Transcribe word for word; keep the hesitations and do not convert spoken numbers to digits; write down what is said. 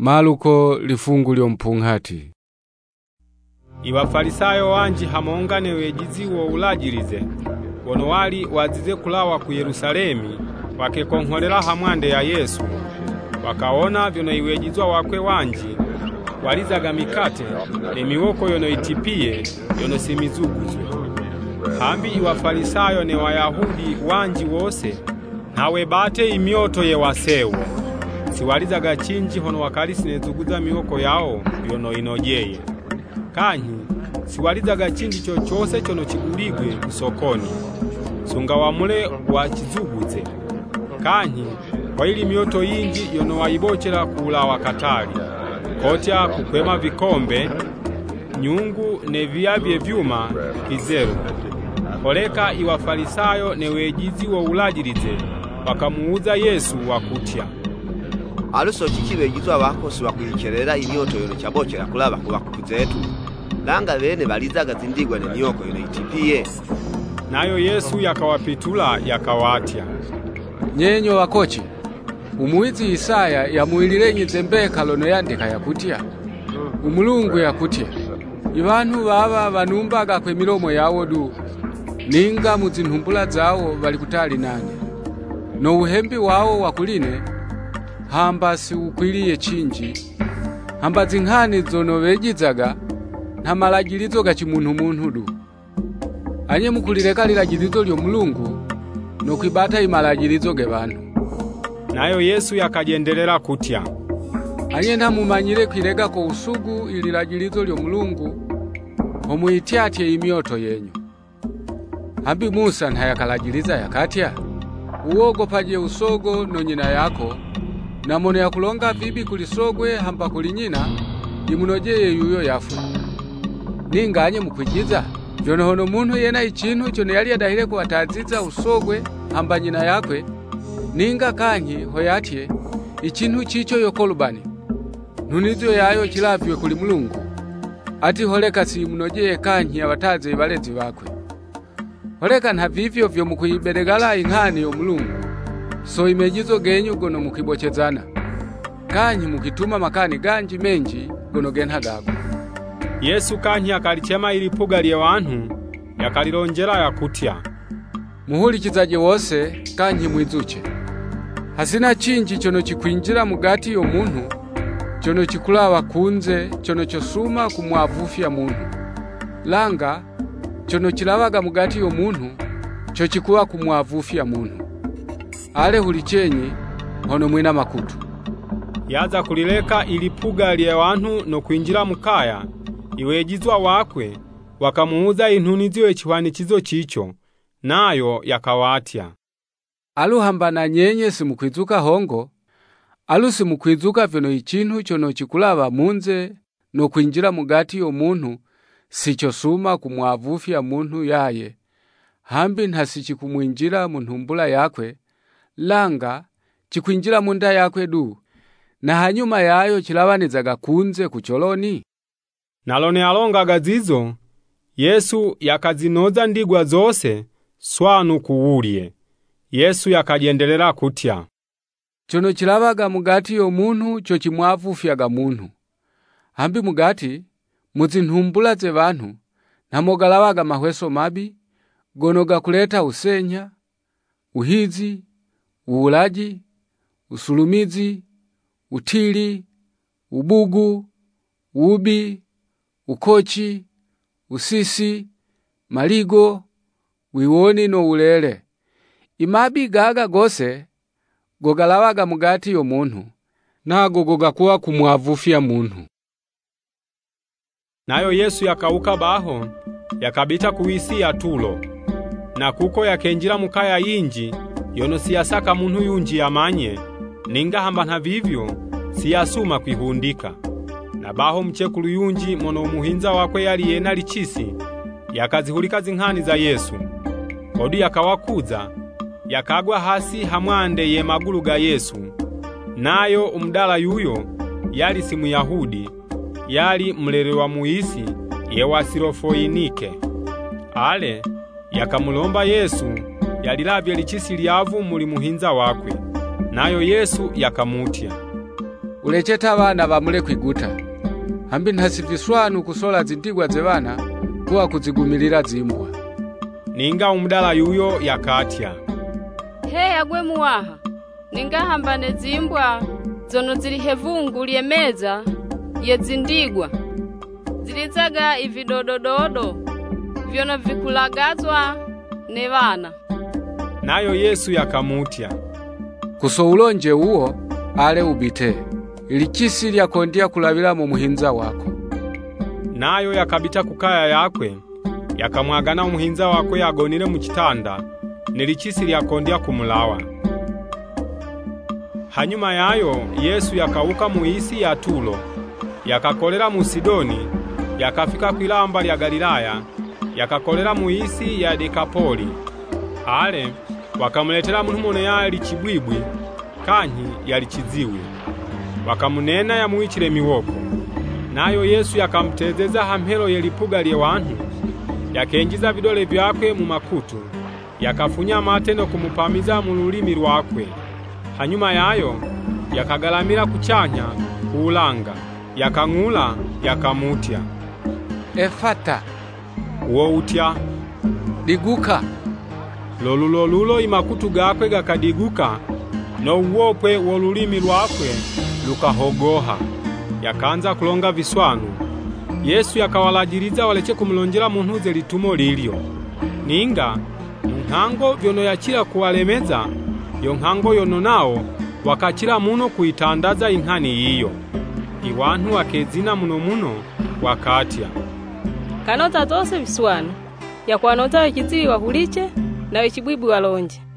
Maluko lifungu lyo mpunghati. Iwafarisayo wanji hamongane wejizi wo ulajirize wono wali wazize kulawa ku Yerusalemi wakekonholera hamwande ya Yesu wakaona vyono iwejizwa wakwe wanji walizaga mikate emiwoko yono itipie yono simizuguzwe. Hambi iwafarisayo ne Wayahudi wanji wose nawe bate imyoto ye wasewo siwalizaga chinji hono wakali sinezuguza miwoko yao yono inojeye. Kanyi siwalizaga chinji chochose chono chiguligwe kusokoni sunga wamule wachizuguze. Kanyi kwa ili mioto yinji yono waibochera kula wakatali kotya kukwema vikombe nyungu ne vyavye vyuma kizeru. Koleka iwafarisayo ne wejizi wo ulajirize wakamuuza Yesu wakutya aluso chichiwe jizwa wakosi wakuyicherera imyoto yono chabochera kulaba kubakuzetu langa bene balizaga zindigwa ne nyoko yono itipie. Nayo Yesu yakawapitula yakawatya nyenyo wakochi umuizi Isaya yamuililenyi zembeka lono yandika yakutya umulungu yakutya ibantu baba banumbaga kwe milomo yawo du ninga muzinhumbula zawo bali kutali nane no uhembi wawo wakuline hamba si ukwiliye chinji hamba zinkhani zono bejizaga nta malagirizo gachi muntu muntu du anye mukulireka lilagirizo lyo mulungu no kwibata imalagirizo ge bantu. Nayo Yesu yakajendelera kutya anye nta mumanyire kwirega ko usugu ililagirizo lyo mulungu omuityatye imyoto yenyu. Hambi Musa ntayakalagiriza yakatya uogopaje usogo no nyina yako na mone yakulonga vibi kulisogwe hamba kulinyina imunojeye yuyo yafu. Ninganye mukwijiza vyono hono muntu yena ichintu chono yali yadahire kuwataziza usogwe hamba nyina yakwe ninga kanyi hoyatye ichintu chicho yokolubani nunizo yayo chilavye kuli mulungu ati holeka si munojeye kanyi abataze balezi bakwe. Holeka nta vivyo vyo mukuyiberegala inkhani yo mulungu so imejizo genyu gono mukibochezana kanyi mukituma makani ganji menji gono genha gago. Yesu kanyi akalichema ilipuga lye wantu yakalilonjera yakutya muhulikizaje wose kanyi mwizuche hasina chinji chono chikwinjira mugati yo muntu chono chikulawa kunze chono chosuma kumwavufya muntu langa chono chilawaga mugati yo muntu cho chikuwa kumwavufya muntu. Ale hulichenyi hono mwina makutu yaza kulileka ilipuga lye wantu no kwinjira mukaya iwejizwa wakwe wakamuuza intuniziwe chiwanikizo chicho nayo yakawatya aluhamba na nyenye simukwizuka hongo alu simukwizuka vyono ichintu chono chikulaba munze no kwinjira mugati yo muntu sicho suma kumwavufya muntu yaye hambi ntasichikumwinjira mu ntumbula yakwe langa chikwinjira munda yakwe du na hanyuma yayo chilabanizaga kunze kucholoni. Nalone alongaga zizo Yesu yakazinoza ndigwa zose swanu kuwulie. Yesu yakajendelera kutya chono chilabaga mugati yo muntu cho chimwavufyaga muntu hambi mugati muzintumbula ze bantu namogalawaga mahweso mabi gonoga kuleta usenya uhizi uulaji usulumizi utili ubugu ubi ukochi usisi maligo wiwoni no ulele. Imabi gaga gose gogalawaga mugati yo muntu nago gogakuwa kumwavufya muntu. Nayo Yesu yakauka baho yakabita kuwisi ya Tulo na kuko yakenjira mukaya yinji yono siyasaka muntu yunji yamanye ninga hamba nta vivyo siyasuma kwihundika. Na baho mchekulu yunji mono umuhinza wakwe yali yena lichisi yakazihulika zinkhani za Yesu kodi yakawakuza yakagwa hasi hamwande ye magulu ga Yesu. Nayo umdala yuyo yali si Muyahudi yali mlelewa muisi ye wa Sirofoinike. Ale yakamulomba Yesu yalilavye lichisi lyavu muli muhinza wakwe nayo Yesu yakamutya ulecheta abana bamule kwiguta, hambi ntasiviswanu kusola zindigwa ze bana kuwa kuzigumilira zimbwa. Ninga umudala yuyo yakatya, he agwe muwaha, ninga hambane zimbwa zono zili hevungu lyemeza ye zindigwa zilizaga ividodododo vyono vikulagazwa ne bana. Nayo Yesu yakamutya, kuso ulonje uwo ale ubite, ili chisi lyakondia kulabila mu muhinza wako. Nayo yakabita kukaya yakwe, yakamwagana umuhinza wakwe yagonile mu kitanda, nilichisi lyakondia kumulawa. Hanyuma yayo Yesu yakauka mu isi ya Tulo, yakakolera mu Sidoni, yakafika kwilamba lya Galilaya, yakakolera mu isi ya Dekapoli. Ale wakamuletera muntu mone yali chibwibwi kanyi yali chiziwi, wakamunena yamuichire miwoko. Nayo Yesu yakamtezeza hamhelo yelipuga lye wantu, yakenjiza vidole vyakwe mu makutu, yakafunya mateno kumupamiza mu lulimi lwakwe. Hanyuma yayo yakagalamira kuchanya kuulanga, yakangula, yakamutya, Efata, uwo utya, diguka. Lolulolulo imakutu gakwe gakadiguka, no uwopwe wolulimi lwakwe lukahogoha, yakanza kulonga viswanu. Yesu yakawalajiriza waleche kumulonjera muntuze litumo lilyo. Ninga nkango vyono yachira kuwalemeza, yo nkango yono nao wakachira muno kuitandaza inhani yiyo. Iwantu wakezina muno muno wakatya, kanota tose viswanu yakwanota wechiziwi wahuliche na wechibwibwi walonje.